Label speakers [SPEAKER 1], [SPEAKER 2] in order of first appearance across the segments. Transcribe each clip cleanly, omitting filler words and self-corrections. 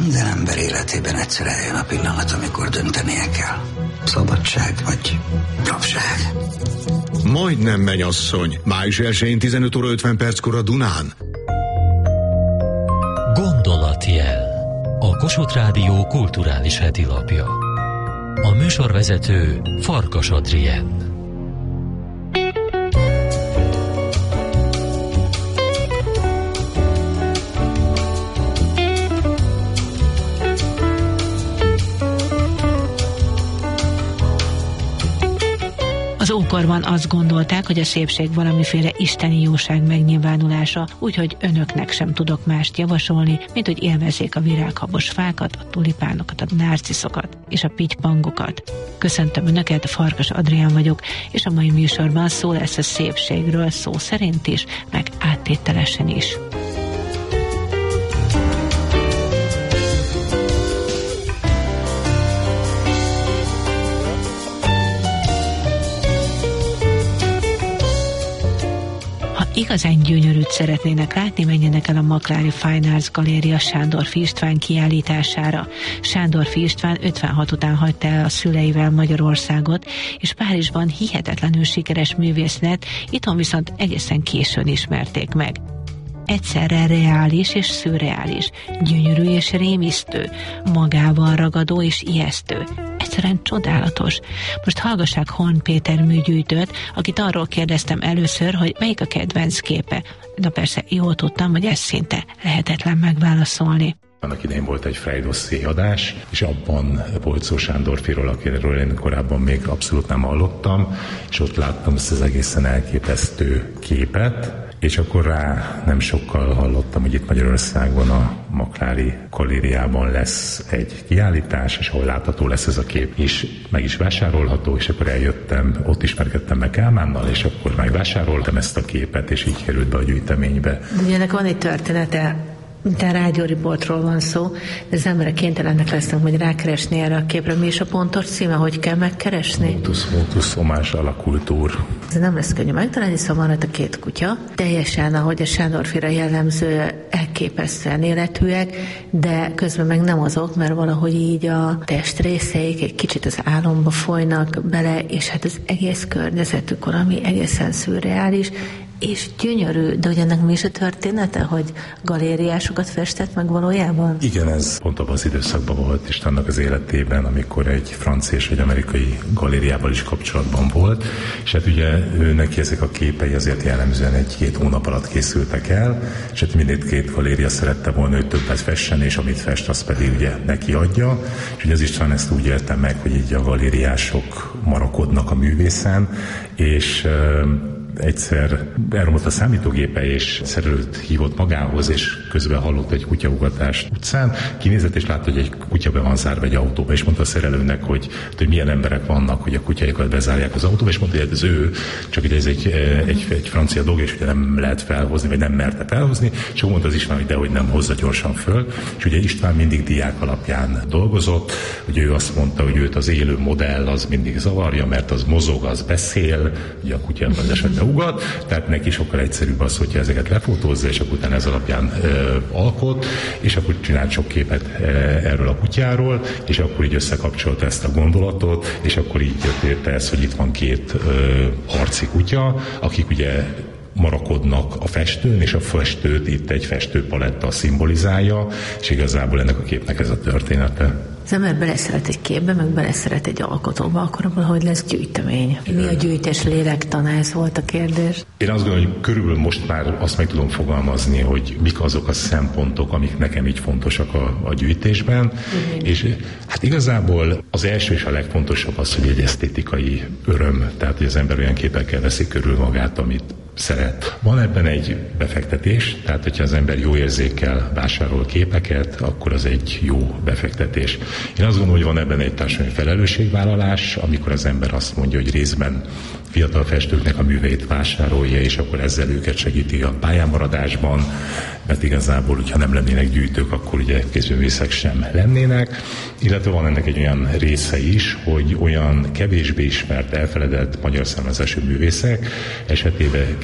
[SPEAKER 1] Minden ember életében egyszer eljön a pillanat, amikor döntenie kell. Szabadság vagy rabság.
[SPEAKER 2] Majdnem mennyasszony. Május 1-én 15 óra 50 perckor a Dunán.
[SPEAKER 3] Gondolatjel. A Kossuth Rádió kulturális hetilapja. A műsorvezető Farkas Adrien.
[SPEAKER 4] Az ókorban azt gondolták, hogy a szépség valamiféle isteni jóság megnyilvánulása, úgyhogy önöknek sem tudok mást javasolni, mint hogy élvezzék a virághabos fákat, a tulipánokat, a nárciszokat és a pitypangokat. Köszöntöm Önöket, Farkas Adrián vagyok, és a mai műsorban szó lesz a szépségről, szó szerint is, meg áttételesen is. Igazán gyönyörűt szeretnének látni, menjenek el a Maklári Fine Arts Galéria Sándorffy István kiállítására. Sándorffy István 56 után hagyta el a szüleivel Magyarországot, és Párizsban hihetetlenül sikeres művész lett, itthon viszont egészen későn ismerték meg. Egyszerre reális és szürreális, gyönyörű és rémisztő, magával ragadó és ijesztő. Egyszerűen csodálatos. Most hallgassák Horn Péter műgyűjtőt, akit arról kérdeztem először, hogy melyik a kedvenc képe. Na persze, jól tudtam, hogy ez szinte lehetetlen megválaszolni.
[SPEAKER 5] Annak idején volt egy Frey-dosszié adás, és abban volt szó Sándorffyról, akiről én korábban még abszolút nem hallottam, és ott láttam ezt az egészen elképesztő képet, és akkor rá nem sokkal hallottam, hogy itt Magyarországon a Maklári Galériában lesz egy kiállítás, és ahol látható lesz ez a kép, és meg is vásárolható, és akkor eljöttem, ott ismerkedtem meg Kálmánnal, és akkor megvásároltam ezt a képet, és így került be a gyűjteménybe.
[SPEAKER 4] De ennek van egy története. De rádióriportról van szó, de az emberek kénytelenek lesznek majd rákeresni erre a képre. Mi is a pontos címe, hogy kell megkeresni?
[SPEAKER 5] Motus homage à la culture.
[SPEAKER 4] Ez nem lesz könnyű megtalálni, szóval van a két kutya. Teljesen, ahogy a Sándorffyra jellemző, elképesztően életűek, de közben meg nem azok, mert valahogy így a testrészeik egy kicsit az álomba folynak bele, és hát az egész környezetük valami egészen szürreális, és gyönyörű, de hogy ennek mi is a története, hogy galériásokat festett meg valójában?
[SPEAKER 5] Igen, ez pont abban az időszakban volt Istennek az életében, amikor egy francia és egy amerikai galériával is kapcsolatban volt, és hát ugye neki ezek a képei azért jellemzően 1-2 hónap alatt készültek el, és hát mindkét galéria szerette volna, hogy többet fessen, és amit fest, azt pedig ugye neki adja, és ugye az István ezt úgy élte meg, hogy így a galériások marakodnak a művészen, és egyszer elromlott a számítógépe, és szerelőt hívott magához, és közben hallott egy kutyaugatást utcán. Kinézett, és látta, hogy egy kutya be van zárva egy autóba, és mondta a szerelőnek, hogy milyen emberek vannak, hogy a kutyáikat bezárják az autóba, és mondta, hogy ez ő, csak hogy ez egy francia dolog, és ugye nem lehet felhozni, vagy nem merte felhozni, és akkor mondta az István, hogy dehogy nem, hozza gyorsan föl. És ugye István mindig diák alapján dolgozott, hogy ő azt mondta, hogy őt az élő modell az mindig zavarja, mert az mozog, az beszél, ugye a kutya az esetben ugat, tehát neki sokkal egyszerűbb az, hogyha ezeket lefotózza, és akkor utána ez alapján alkot, és akkor csinált sok képet erről a kutyáról, és akkor így összekapcsolta ezt a gondolatot, és akkor így jött érte ez, hogy itt van 2 harci kutya, akik ugye marakodnak a festőn, és a festőt itt egy festőpaletta szimbolizálja, és igazából ennek a képnek ez a története.
[SPEAKER 4] Az ember beleszeret egy képbe, meg beleszeret egy alkotóba, akkor valahogy lesz gyűjtemény. Mi a gyűjtés lélektana, ez volt a kérdés?
[SPEAKER 5] Én azt gondolom, hogy körülbelül most már azt meg tudom fogalmazni, hogy mik azok a szempontok, amik nekem így fontosak a gyűjtésben, és hát igazából az első és a legfontosabb az, hogy egy esztétikai öröm, tehát hogy az ember olyan képekkel veszi körül magát, amit szeret. Van ebben egy befektetés, tehát hogyha az ember jó érzékkel vásárol képeket, akkor az egy jó befektetés. Én azt gondolom, hogy van ebben egy társadalmi felelősségvállalás, amikor az ember azt mondja, hogy részben fiatal festőknek a műveit vásárolja, és akkor ezzel őket segíti a pályánmaradásban, mert igazából, hogyha nem lennének gyűjtők, akkor ugye kézművészek sem lennének, illetve van ennek egy olyan része is, hogy olyan kevésbé ismert, elfeledett magyar származású művészek esetében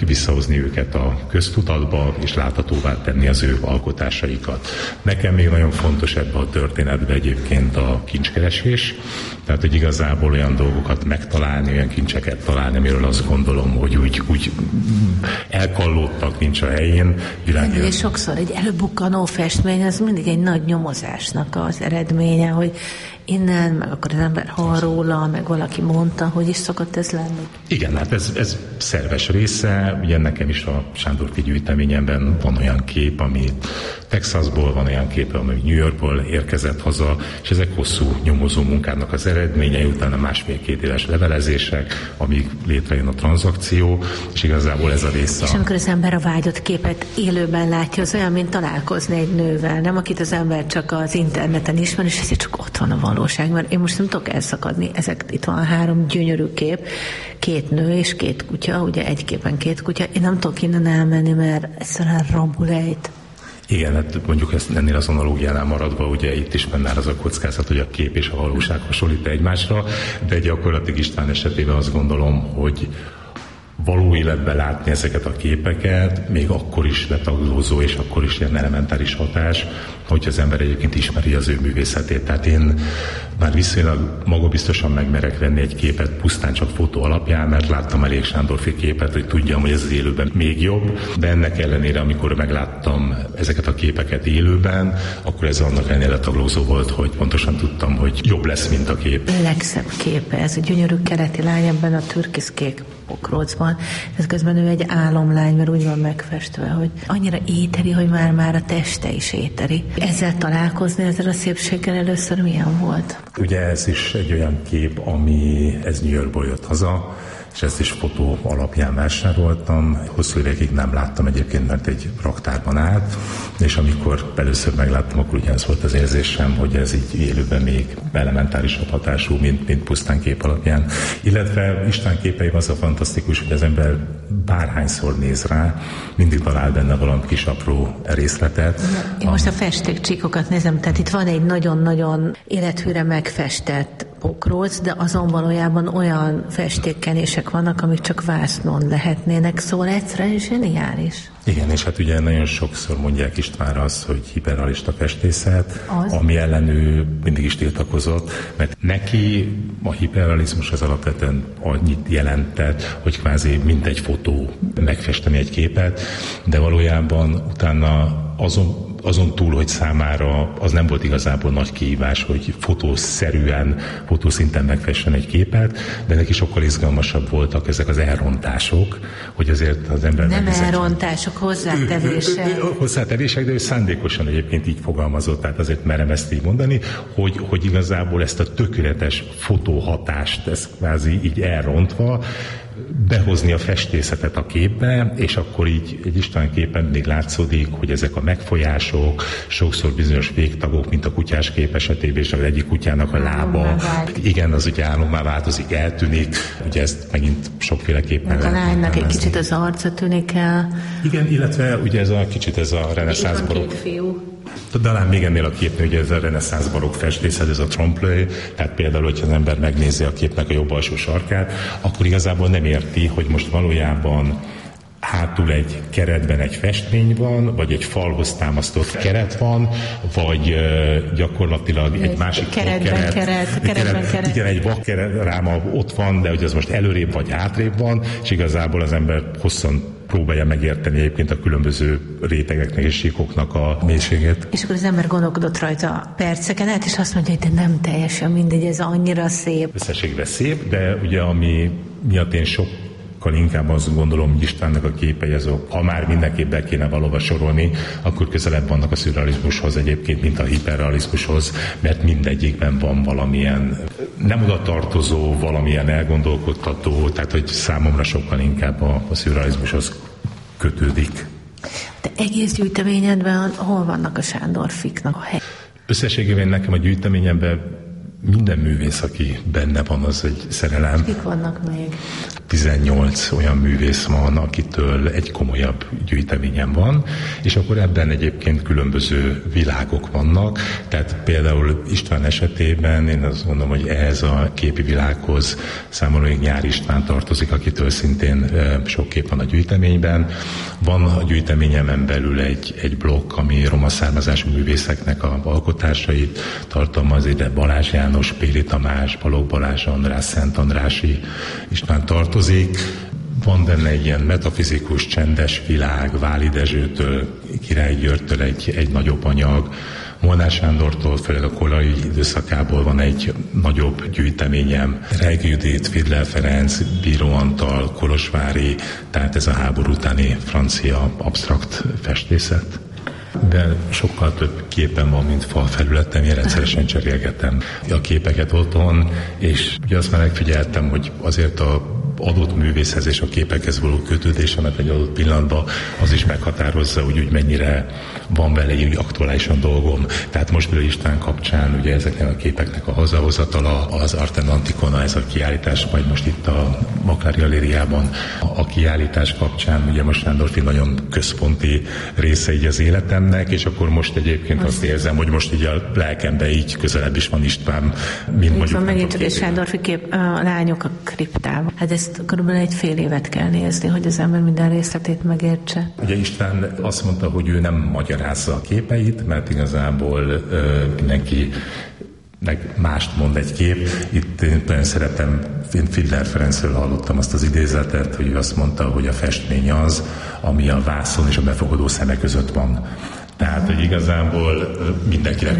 [SPEAKER 5] visszahozni őket a köztudatba, és láthatóvá tenni az ő alkotásaikat. Nekem még nagyon fontos ebben a történetben egyébként a kincskeresés, tehát hogy igazából olyan dolgokat megtalálni, olyan kincseket találni, amiről azt gondolom, hogy úgy elkallódtak, nincs a helyén.
[SPEAKER 4] És sokszor egy előbukkanó festmény az mindig egy nagy nyomozásnak az eredménye, hogy innen, meg akkor az ember hall róla, meg valaki mondta, hogy is szokott ez lenni.
[SPEAKER 5] Igen, hát ez szerves része. Ugye nekem is a Sándorfi gyűjteményemben van olyan kép, ami Texasból, van olyan kép, ami New Yorkból érkezett haza, és ezek hosszú nyomozó munkának az eredményei, utána 1,5-2 éves levelezések, amíg létrejön a tranzakció, és igazából ez a része.
[SPEAKER 4] És amikor az ember a vágyott képet élőben látja, az olyan, mint találkozni egy nővel, nem? Akit az ember csak az interneten ismer, és ezért csak ott van a valóság, mert én most nem tudok elszakadni. Itt van 3 gyönyörű kép, 2 nő és 2 kutya, ugye egy képen 2 kutya. Én nem tudok innen elmenni, mert egyszerűen rambulejt.
[SPEAKER 5] Igen, hát mondjuk ezt ennél az analógiánál maradva, ugye itt is benne az a kockázat, hogy a kép és a valóság hasonlít egymásra, de gyakorlatilag István esetében azt gondolom, hogy való életben látni ezeket a képeket, még akkor is letaglózó, és akkor is ilyen elementáris hatás, hogy az ember egyébként ismeri az ő művészetét. Tehát én már viszonylag magabiztosan megmerek venni egy képet pusztán csak fotó alapján, mert láttam elég Sándorfi képet, hogy tudjam, hogy ez az élőben még jobb, de ennek ellenére, amikor megláttam ezeket a képeket élőben, akkor ez annak ellenére letaglózó volt, hogy pontosan tudtam, hogy jobb lesz, mint a kép.
[SPEAKER 4] Legszebb képe, ez a gyönyörű keleti lány ebben a türkiszkék pokrócban. Ez közben ő egy álomlány, mert úgy van megfestve, hogy annyira éteri, hogy már a teste is éteri. Ezzel találkozni, ezzel a szépséggel először milyen volt?
[SPEAKER 5] Ugye ez is egy olyan kép, ami ez New Yorkból jött haza, és ezt is fotó alapján vásároltam. Hosszú évekig nem láttam egyébként, mert egy raktárban állt, és amikor először megláttam, akkor ugye ez volt az érzésem, hogy ez így élőben még elementárisabb hatású, mint pusztán kép alapján. Illetve István képeiben az a fantasztikus, hogy az ember bárhányszor néz rá, mindig talál benne valami kis apró részletet.
[SPEAKER 4] Én most a festékcsíkokat nézem, tehát itt van egy nagyon-nagyon élethűre megfestett pokróc, de azon valójában olyan festékkenések vannak, amik csak vásznon lehetnének, szóval egyszerűen zseniális.
[SPEAKER 5] Igen, és hát ugye nagyon sokszor mondják Istvánra azt, hogy hiperrealista festészet, ami ellen ő mindig is tiltakozott, mert neki a hiperrealizmus az alapvetően annyit jelentett, hogy kvázi mindegy fotó megfesteni egy képet, de valójában utána azon túl, hogy számára az nem volt igazából nagy kihívás, hogy fotószerűen, fotószinten megfessen egy képet, de neki sokkal izgalmasabb voltak ezek az elrontások, hogy azért az ember...
[SPEAKER 4] Nem elrontások, hozzátevések.
[SPEAKER 5] Hozzátevések, de ő szándékosan egyébként így fogalmazott, tehát azért merem ezt így mondani, hogy igazából ezt a tökéletes fotóhatást, ezt kvázi így elrontva, behozni a festészetet a képbe, és akkor így egy István képen még látszódik, hogy ezek a megfolyások, sokszor bizonyos végtagok, mint a kutyás kép esetében, és az egyik kutyának a lába, igen, az ugye álommá változik, eltűnik, ugye ezt megint sokféleképpen
[SPEAKER 4] lehet. A lánynak egy kicsit az arca tűnik el.
[SPEAKER 5] Igen, illetve ugye ez a reneszánsz barokk. Talán még ennél a képnél, ugye ez a reneszánsz barokk festészet, ez a trompe-l'œil, tehát például, hogyha az ember megnézi a képnek a jobb alsó sarkát, akkor igazából nem érti, hogy most valójában hátul egy keretben egy festmény van, vagy egy falhoz támasztott keret van, vagy gyakorlatilag egy másik keret. Igen, egy vakkeráma ott van, de hogy az most előrébb vagy hátrébb van, és igazából az ember hosszan próbálja megérteni egyébként a különböző rétegeknek és síkoknak a mélységét. És akkor az ember gondolkodott rajta perceken át, és azt mondja, hogy de nem teljesen mindegy, ez annyira szép. Összességben szép, de ugye ami miatt én sokkal inkább azt gondolom, hogy Istvánnak a képei azok, ha már mindenképp be kéne valóban sorolni, akkor közelebb vannak a szürrealizmushoz egyébként, mint a hiperrealizmushoz, mert mindegyikben van valamilyen nem oda tartozó, valamilyen elgondolkodtató, tehát hogy számomra sokkal inkább a szürrealizmushoz kötődik.
[SPEAKER 4] De egész gyűjteményedben hol vannak a Sándorfiknak a hely?
[SPEAKER 5] Összességében nekem a gyűjteményemben minden művész, aki benne van, az egy szerelem.
[SPEAKER 4] Kik vannak még?
[SPEAKER 5] 18 olyan művész van, akitől egy komolyabb gyűjteményem van, és akkor ebben egyébként különböző világok vannak. Tehát például István esetében én azt gondolom, hogy ehhez a képi világhoz számomra még Nyár István tartozik, akitől szintén sok kép van a gyűjteményben. Van a gyűjteményemen belül egy blokk, ami roma származású művészeknek a alkotásait tartalmaz, ide Balázs János, Péli Tamás, Balogh Balázs András, Szent Andrássy István tartozik. Van benne egy ilyen metafizikus, csendes világ, Váli Dezsőtől, Király Györgytől egy nagyobb anyag, Molnár Sándortól, főleg a korai időszakából van egy nagyobb gyűjteményem, Reig Judit, Fidler Ferenc, Bíró Antal, Kolozsvári, tehát ez a háború utáni francia absztrakt festészet. De sokkal több képen van, mint falfelületem, én rendszeresen cserélgetem a képeket otthon, és ugye azt már megfigyeltem, hogy azért a adott művészhez és a képekhez való kötődésemet egy adott pillanatban az is meghatározza, hogy mennyire van vele egy aktuálisan dolgom. Tehát most például István kapcsán ugye ezeknek a képeknek a hazahozatala, az Arte Anticona, ez a kiállítás, majd most itt a Maklári Galériában a kiállítás kapcsán, ugye most Sándorfi nagyon központi része így az életemnek, és akkor most egyébként azt érzem, hogy most így a lelkemben így közelebb is van István, mint
[SPEAKER 4] itt
[SPEAKER 5] mondjuk.
[SPEAKER 4] Van megint csak egy Sándorfi kép, a lányok a kriptában. Hát ezt körülbelül egy fél évet kell nézni, hogy az ember minden részletét megértse.
[SPEAKER 5] Ugye István azt mondta, hogy ő nem magyarázza a képeit, mert igazából mindenki mást mond egy kép. Itt én nagyon szeretem, én Fidler Ferencről hallottam azt az idézetet, hogy ő azt mondta, hogy a festmény az, ami a vászon és a befogadó szeme között van. Tehát, hogy igazából mindenkinek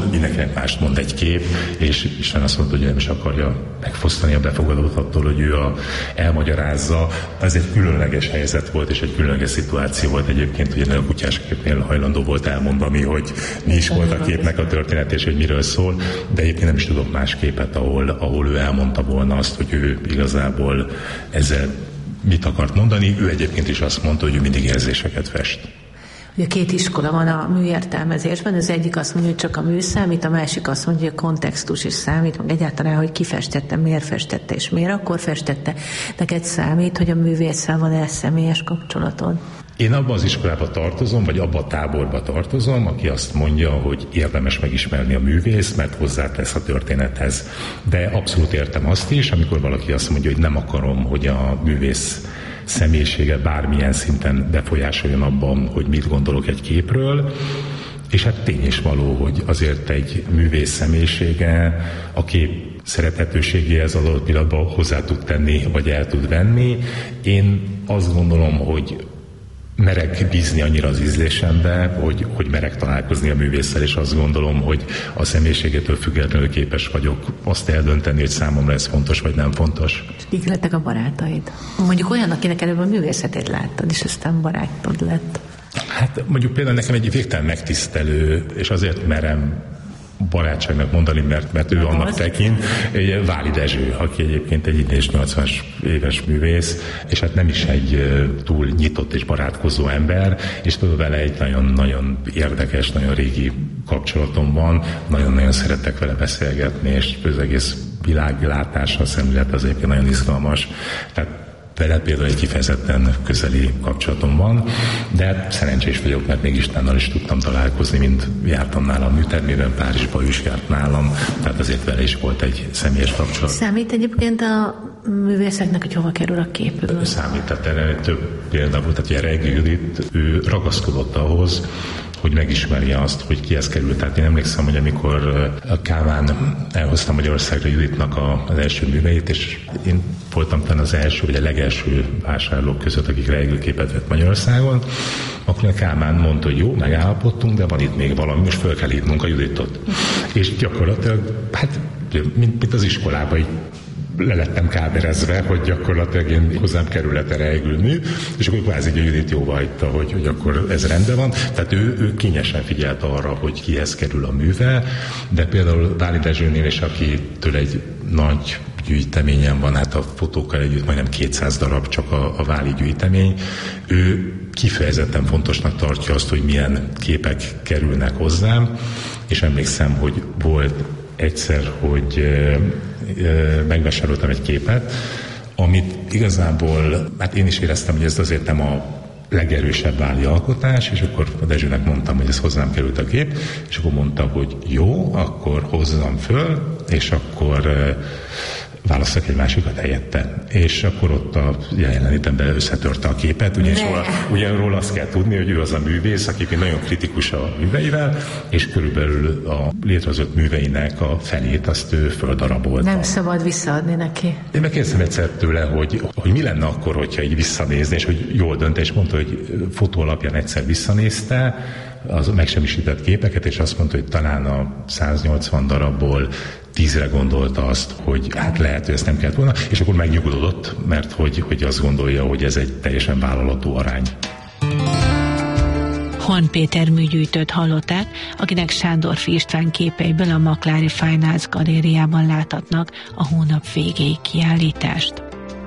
[SPEAKER 5] mást mond egy kép, és Isten azt mondta, hogy nem is akarja megfosztani a befogadót attól, hogy ő elmagyarázza. Ez egy különleges helyzet volt, és egy különleges szituáció volt egyébként, hogy a kutyásképnél hajlandó volt elmondani, hogy mi is volt a képnek a történet, és hogy miről szól, de egyébként nem is tudok más képet, ahol ő elmondta volna azt, hogy ő igazából ezzel mit akart mondani. Ő egyébként is azt mondta, hogy ő mindig érzéseket fest.
[SPEAKER 4] Ugye két iskola van a műértelmezésben, az egyik azt mondja, hogy csak a mű számít, a másik azt mondja, hogy a kontextus is számít, meg egyáltalán, hogy ki festette, miért festette, és miért akkor festette. Neked számít, hogy a művésszel van személyes kapcsolatod?
[SPEAKER 5] Én abban az iskolába tartozom, vagy abban a táborba tartozom, aki azt mondja, hogy érdemes megismerni a művészt, mert hozzátesz a történethez. De abszolút értem azt is, amikor valaki azt mondja, hogy nem akarom, hogy a művész személyisége bármilyen szinten befolyásoljon abban, hogy mit gondolok egy képről, és hát tény is való, hogy azért egy művész személyisége a kép szerethetőségéhez adott pillanatban hozzá tud tenni, vagy el tud venni. Én azt gondolom, hogy merek bízni annyira az ízlésembe, hogy merek találkozni a művésszel, és azt gondolom, hogy a személyiségétől függetlenül képes vagyok azt eldönteni, hogy számomra ez fontos, vagy nem fontos.
[SPEAKER 4] És kik lettek a barátaid? Mondjuk olyan, akinek előbb a művészetét láttad, és aztán barátod lett.
[SPEAKER 5] Hát mondjuk például nekem egy végtelen megtisztelő, és azért merem barátságnak mondani, mert ő annak tekint, Váli Dezső, aki egyébként egy idés 80-as éves művész, és hát nem is egy túl nyitott és barátkozó ember, és tudod, vele egy nagyon-nagyon érdekes, nagyon régi kapcsolatom van, nagyon-nagyon szeretek vele beszélgetni, és az egész világlátása, szemlélet az egyébként nagyon izgalmas. Tehát vele például egy kifejezetten közeli kapcsolatom van, de szerencsés vagyok, mert még Istvánnal is tudtam találkozni, mint jártam nála a műtermében, Párizsba is járt nálam, tehát azért vele is volt egy személyes kapcsolat.
[SPEAKER 4] Számít egyébként a művészeknek, hogy hova kerül a képről?
[SPEAKER 5] Számít, tehát erre több példa volt, tehát Reig Judit, ő ragaszkodott ahhoz, hogy megismerje azt, hogy kihez került. Tehát én emlékszem, hogy amikor Kálmán elhozta Magyarországra Juditnak az első műveit, és én voltam talán az első, vagy a legelső vásárlók között, akik Reig képet vett Magyarországon, akkor a Kálmán mondta, hogy jó, megállapodtunk, de van itt még valami, most föl kell hívnunk a Juditot. És gyakorlatilag, hát mint az iskolában, le lettem káderezve, hogy gyakorlatilag én hozzám kerület erre mű, és akkor kvázi a Judit jóvá hagyta, hogy akkor ez rendben van. Tehát ő kényesen figyelt arra, hogy kihez kerül a műve, de például Váli Dezsőnél is, akitől egy nagy gyűjteményen van, hát a fotókkal együtt majdnem 200 darab csak a Váli gyűjtemény, ő kifejezetten fontosnak tartja azt, hogy milyen képek kerülnek hozzám, és emlékszem, hogy volt egyszer, hogy megvásároltam egy képet, amit igazából, hát én is éreztem, hogy ez azért nem a legerősebb váli alkotás, és akkor a Dezsőnek mondtam, hogy ez hozzám került a kép, és akkor mondta, hogy jó, akkor hozzam föl, és akkor válasszak egy másikat helyette. És akkor ott a jelenítemben összetörte a képet, ugyanról azt kell tudni, hogy ő az a művész, aki nagyon kritikus a műveivel, és körülbelül a létrehozott műveinek a felét azt ő földarabolta.
[SPEAKER 4] Nem szabad visszaadni neki.
[SPEAKER 5] Én megkérdeztem egyszer tőle, hogy mi lenne akkor, hogyha így visszanézne, és hogy jól dönt, és mondta, hogy fotó alapján egyszer visszanézte, az megsemmisített képeket, és azt mondta, hogy talán a 180 darabból 10-re gondolta azt, hogy hát lehet, hogy ezt nem kellett volna, és akkor megnyugodott, mert hogy azt gondolja, hogy ez egy teljesen vállalható arány.
[SPEAKER 4] Hon Péter műgyűjtőt hallották, akinek Sándorffy István képeiből a Maklári Fine Arts galériában láthatnak a hónap végéig kiállítást.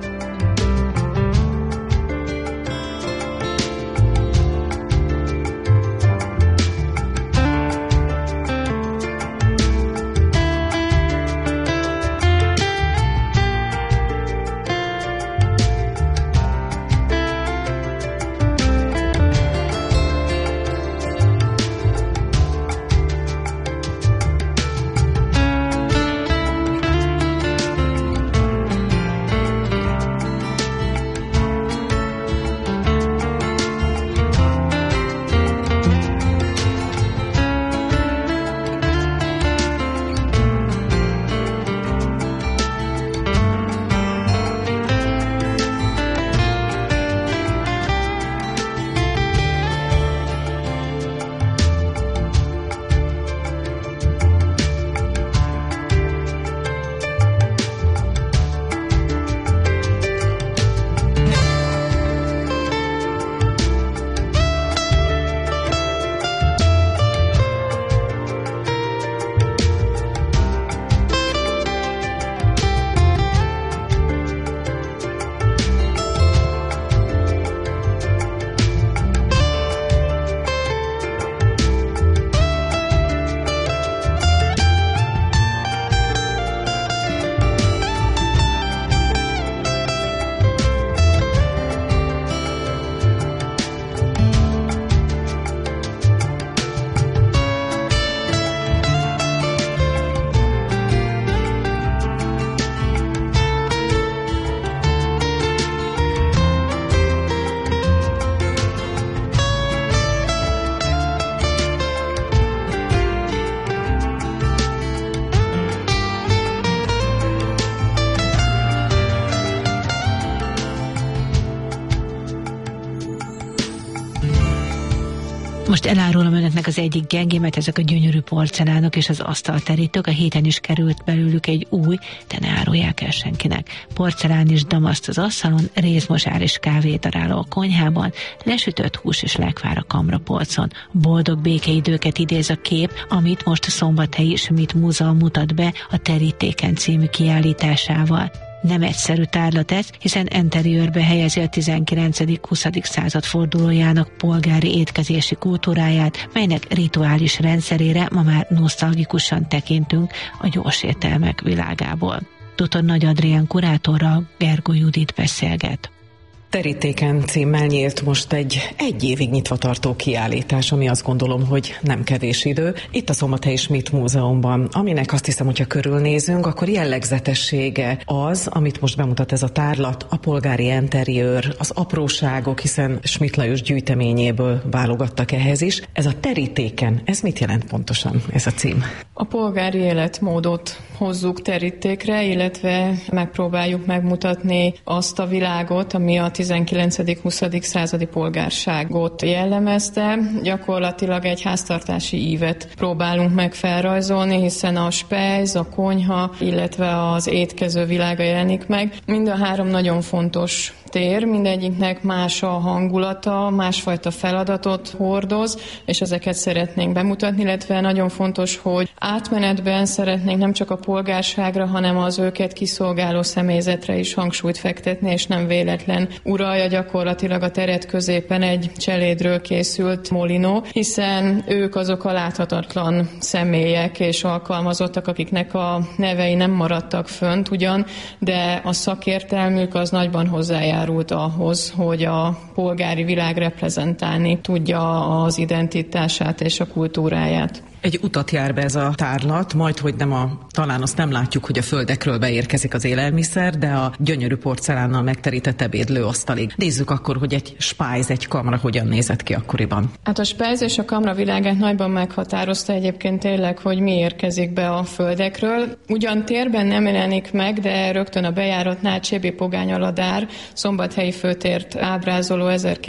[SPEAKER 4] Most elárulom önöknek az egyik gyengémet, ezek a gyönyörű porcelánok és az asztalterítők. A héten is került belőlük egy új, de ne árulják el senkinek. Porcelán és damaszt az asztalon, rézmosár és kávédaráló a konyhában, lesütött hús és lekvár a kamrapolcon. Boldog békeidőket idéz a kép, amit most a Szombathelyi Schmidt Múzeum mutat be a Terítéken című kiállításával. Nem egyszerű tárlat ez, hiszen enteriőrbe helyezi a 19.-20. század fordulójának polgári étkezési kultúráját, melynek rituális rendszerére ma már nosztalgikusan tekintünk a gyors ételmek világából. Dr. Nagy Adrián kurátorral Gergó Judit beszélget.
[SPEAKER 6] Terítéken címmel nyílt most egy évig nyitva tartó kiállítás, ami azt gondolom, hogy nem kevés idő. Itt a Szombathelyi Schmidt Múzeumban, aminek azt hiszem, hogyha körülnézünk, akkor jellegzetessége az, amit most bemutat ez a tárlat, a polgári enteriőr, az apróságok, hiszen Schmidt Lajos gyűjteményéből válogattak ehhez is. Ez a Terítéken, ez mit jelent pontosan, ez a cím?
[SPEAKER 7] A polgári életmódot hozzuk terítékre, illetve megpróbáljuk megmutatni azt a világot, ami a 19.-20. századi polgárságot jellemezte. Gyakorlatilag egy háztartási ívet próbálunk meg felrajzolni, hiszen a spejz, a konyha, illetve az étkező világa jelenik meg. Mind a három nagyon fontos tér, mindegyiknek más a hangulata, másfajta feladatot hordoz, és ezeket szeretnénk bemutatni, illetve nagyon fontos, hogy átmenetben szeretnénk nem csak a polgárságra, hanem az őket kiszolgáló személyzetre is hangsúlyt fektetni, és nem véletlen uralja gyakorlatilag a teret középen egy cselédről készült molinó, hiszen ők azok a láthatatlan személyek és alkalmazottak, akiknek a nevei nem maradtak fönt ugyan, de a szakértelmük az nagyban hozzájárult ahhoz, hogy a polgári világ reprezentálni tudja az identitását és a kultúráját.
[SPEAKER 6] Egy utat jár be ez a tárlat, majd hogy talán azt nem látjuk, hogy a földekről beérkezik az élelmiszer, de a gyönyörű porcelánnal megterített ebédlőasztalig. Nézzük akkor, hogy egy spájz, egy kamra hogyan nézett ki akkoriban.
[SPEAKER 7] Hát a spájz és a kamra világát nagyban meghatározta egyébként tényleg, hogy mi érkezik be a földekről. Ugyan térben nem jelenik meg, de rögtön a bejáratnál Csébi Pogány Aladár szombathelyi főtért ábrázoló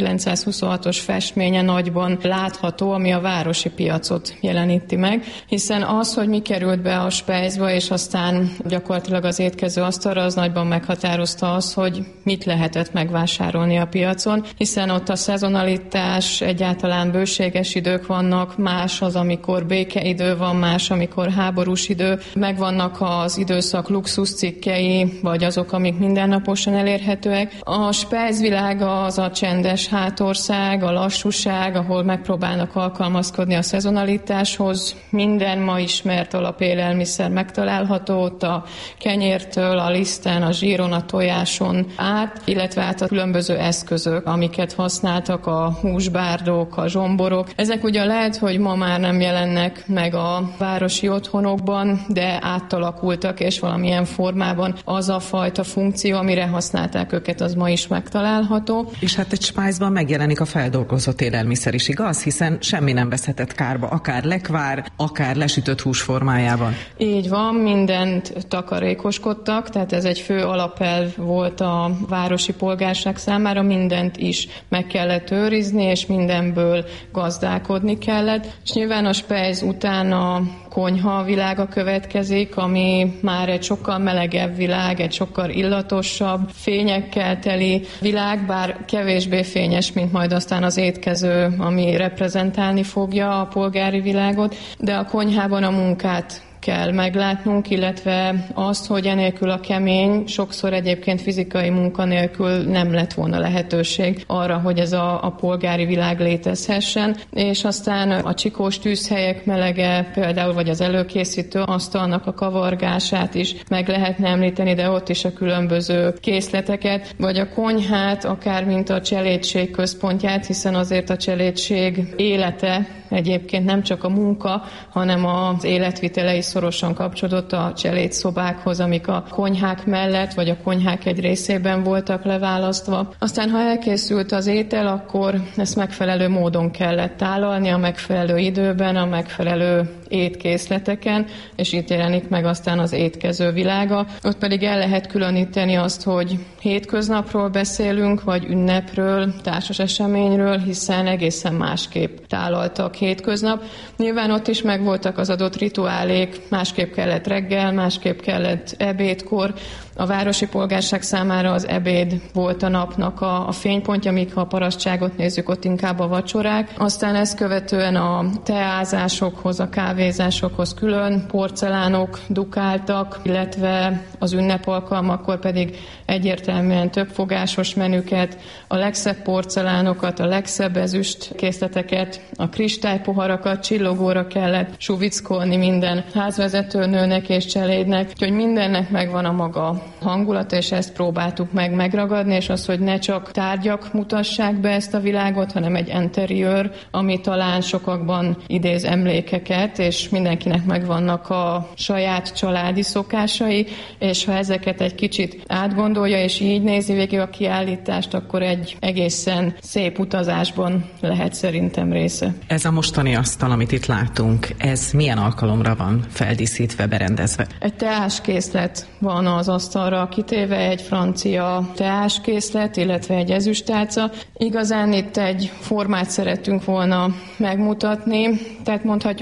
[SPEAKER 7] 1926-os festménye nagyban látható, ami a városi piacot jelenít meg, hiszen az, hogy mi került be a spájzba, és aztán gyakorlatilag az étkező asztalra, az nagyban meghatározta az, hogy mit lehetett megvásárolni a piacon, hiszen ott a szezonalitás, egyáltalán bőséges idők vannak, más az, amikor békeidő van, más, amikor háborús idő, megvannak az időszak luxuscikkei, vagy azok, amik mindennaposan elérhetőek. A spájzvilága az a csendes hátország, a lassúság, ahol megpróbálnak alkalmazkodni a szezonalitáshoz. Minden ma ismert alapélelmiszer megtalálható ott a kenyértől, a liszten, a zsíron, a tojáson át, illetve át a különböző eszközök, amiket használtak, a húsbárdók, a zsomborok. Ezek ugye lehet, hogy ma már nem jelennek meg a városi otthonokban, de átalakultak, és valamilyen formában az a fajta funkció, amire használták őket, az ma is megtalálható.
[SPEAKER 6] És hát egy spájzban megjelenik a feldolgozott élelmiszer is, igaz? Hiszen semmi nem veszhetett kárba, akár lekvár, akár lesütött hús formájában.
[SPEAKER 7] Így van, mindent takarékoskodtak, tehát ez egy fő alapelv volt a városi polgárság számára, mindent is meg kellett őrizni, és mindenből gazdálkodni kellett. És nyilván a spájz után a konyha világa következik, ami már egy sokkal melegebb világ, egy sokkal illatosabb, fényekkel teli világ, bár kevésbé fényes, mint majd aztán az étkező, ami reprezentálni fogja a polgári világot, de a konyhában a munkát kell meglátnunk, illetve azt, hogy enélkül a kemény, sokszor egyébként fizikai munka nélkül nem lett volna lehetőség arra, hogy ez a polgári világ létezhessen, és aztán a csikós tűzhelyek melege például, vagy az előkészítő asztalnak a kavargását is meg lehetne említeni, de ott is a különböző készleteket, vagy a konyhát, akár mint a cselédség központját, hiszen azért a cselédség élete egyébként nem csak a munka, hanem az életvitelei szorosan kapcsolódott a cselédszobákhoz, amik a konyhák mellett, vagy a konyhák egy részében voltak leválasztva. Aztán, ha elkészült az étel, akkor ezt megfelelő módon kellett tálalni, a megfelelő időben, a megfelelő étkészleteken, és itt jelenik meg aztán az étkező világa. Ott pedig el lehet különíteni azt, hogy hétköznapról beszélünk, vagy ünnepről, társas eseményről, hiszen egészen másképp tálaltak hétköznap. Nyilván ott is megvoltak az adott rituálék, másképp kellett reggel, másképp kellett ebédkor. A városi polgárság számára az ebéd volt a napnak a fénypontja, míg ha a parasztságot nézzük, ott inkább a vacsorák. Aztán ezt követően a teázásokhoz, a kávézásokhoz külön porcelánok dukáltak, illetve az ünnepalkalmakkor pedig egyértelműen többfogásos menüket, a legszebb porcelánokat, a legszebb ezüst készleteket, a kristálypoharakat csillogóra kellett suvickolni minden házvezetőnőnek és cselédnek, úgyhogy mindennek megvan a maga hangulata, és ezt próbáltuk meg megragadni, és az, hogy ne csak tárgyak mutassák be ezt a világot, hanem egy interiőr, ami talán sokakban idéz emlékeket, és mindenkinek megvannak a saját családi szokásai, és ha ezeket egy kicsit átgondolja, és így nézi végig a kiállítást, akkor egy egészen szép utazásban lehet szerintem része.
[SPEAKER 6] Ez a mostani asztal, amit itt látunk, ez milyen alkalomra van feldíszítve, berendezve?
[SPEAKER 7] Egy teáskészlet van az asztalra kitéve, egy francia teáskészlet, illetve egy ezüsttálca. Igazán itt egy formát szerettünk volna megmutatni, tehát mondhatjuk, hogy inkább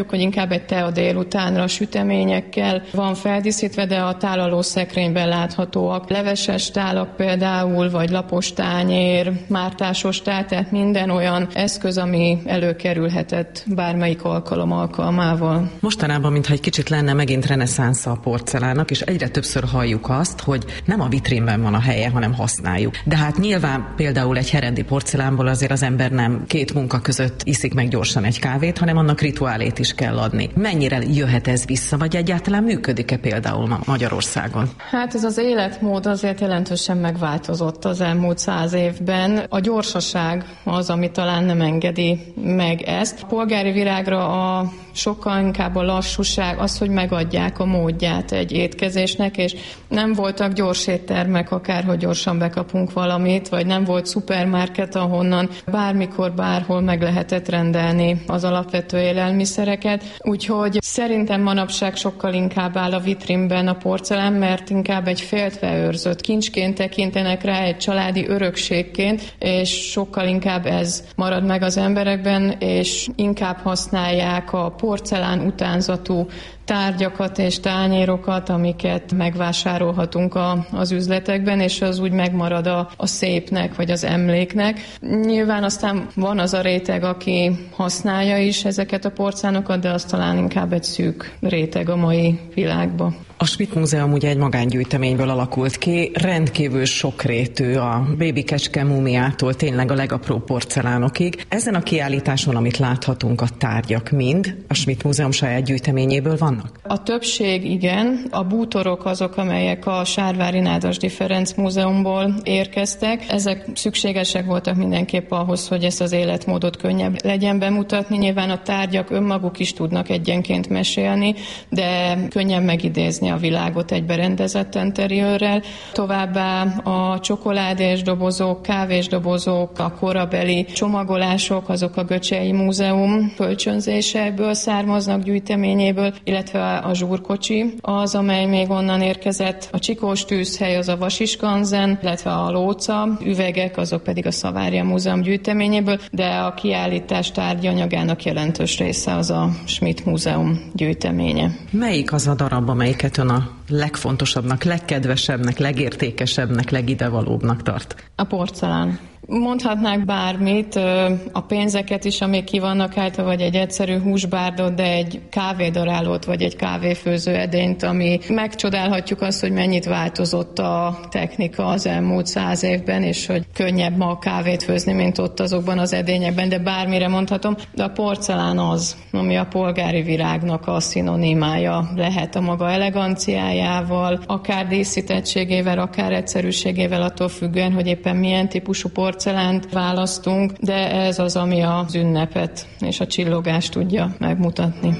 [SPEAKER 7] inkább egy tea délutánra süteményekkel van feldíszítve, de a tálaló szekrényben láthatóak leveses tálak például, vagy lapos tányér, mártásos tál, tehát minden olyan eszköz, ami előkerülhetett bármelyik alkalom alkalmával.
[SPEAKER 6] Mostanában, mintha egy kicsit lenne megint reneszánsza a porcelánnak, és egyre többször halljuk azt, hogy nem a vitrínben van a helye, hanem használjuk. De hát nyilván például egy herendi porcelánból azért az ember nem 2 munka között iszik meg gyorsan egy kávét, hanem annak rituálét is kell adni. Mennyire jöhet ez vissza, vagy egyáltalán működik-e például ma Magyarországon?
[SPEAKER 7] Hát ez az életmód azért jelentősen megváltozott az elmúlt 100 évben. A gyorsaság az, ami talán nem engedi meg ezt. A polgári virágra sokkal inkább a lassúság, az, hogy megadják a módját egy étkezésnek, és nem voltak gyors éttermek, akárhogy gyorsan bekapunk valamit, vagy nem volt szupermarket, ahonnan bármikor, bárhol meg lehetett rendelni az alapvető élelmiszereket. Úgyhogy szerintem manapság sokkal inkább áll a vitrínben a porcelán, mert inkább egy féltve őrzött kincsként tekintenek rá, egy családi örökségként, és sokkal inkább ez marad meg az emberekben, és inkább használják a porcelán utánzatú tárgyakat és tányérokat, amiket megvásárolhatunk az üzletekben, és az úgy megmarad a szépnek, vagy az emléknek. Nyilván aztán van az a réteg, aki használja is ezeket a porcelánokat, de az talán inkább egy szűk réteg a mai világban.
[SPEAKER 6] A Schmidt Múzeum ugye egy magángyűjteményből alakult ki, rendkívül sokrétű, a bébikecske múmiától tényleg a legapróbb porcelánokig. Ezen a kiállításon, amit láthatunk, a tárgyak mind a Schmidt Múzeum saját gyűjteményéből vannak?
[SPEAKER 7] A többség igen, a bútorok azok, amelyek a Sárvári Nádasdy Ferenc Múzeumból érkeztek. Ezek szükségesek voltak mindenképp ahhoz, hogy ezt az életmódot könnyebb legyen bemutatni. Nyilván a tárgyak önmaguk is tudnak egyenként mesélni, de könnyebb megidézni a világot egy berendezett interiőrrel. Továbbá a csokoládés dobozok, kávésdobozok, a korabeli csomagolások, azok a Göcsei Múzeum kölcsönzéseből származnak, gyűjteményéből, illetve a zsúrkocsi az, amely még onnan érkezett. A csikós tűzhely az a Vasiskanzen, illetve a lóca, üvegek, azok pedig a Szavária Múzeum gyűjteményéből, de a kiállítás tárgyanyagának jelentős része az a Schmidt Múzeum gyűjteménye.
[SPEAKER 6] Melyik az a darab, amelyiket ön a legfontosabbnak, legkedvesebbnek, legértékesebbnek, legidevalóbbnak tart?
[SPEAKER 7] A porcelán. Mondhatnák bármit, a pénzeket is, amik ki vannak állítva, vagy egy egyszerű húsbárdot, de egy kávédarálót, vagy egy kávéfőző edényt, ami megcsodálhatjuk azt, hogy mennyit változott a technika az elmúlt 100 évben, és hogy könnyebb ma a kávét főzni, mint ott azokban az edényekben, de bármire mondhatom. De a porcelán az, ami a polgári virágnak a szinonimája lehet a maga eleganciájával, akár díszítettségével, akár egyszerűségével, attól függően, hogy éppen milyen típusú porcelánt választunk, de ez az, ami az ünnepet és a csillogást tudja megmutatni.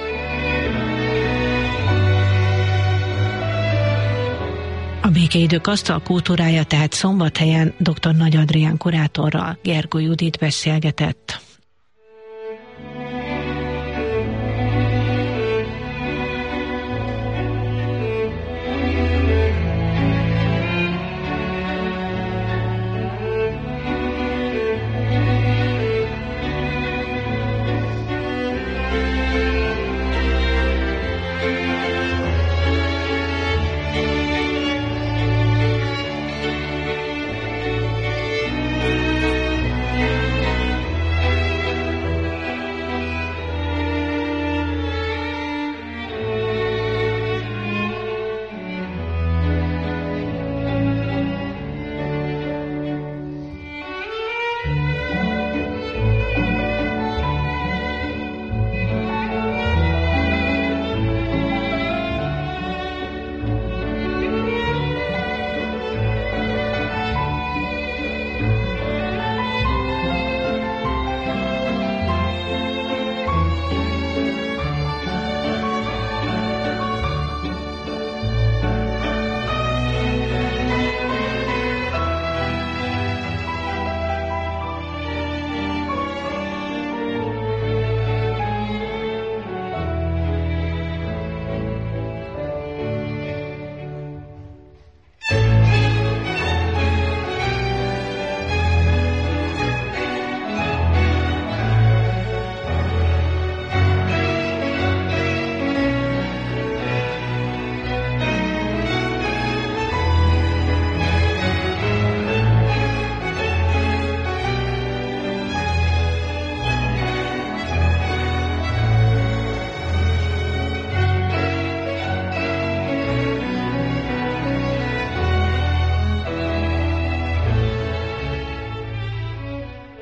[SPEAKER 4] A Békeidők asztal kultúrája tehát Szombathelyen dr. Nagy Adrián kurátorral Gergő Judit beszélgetett.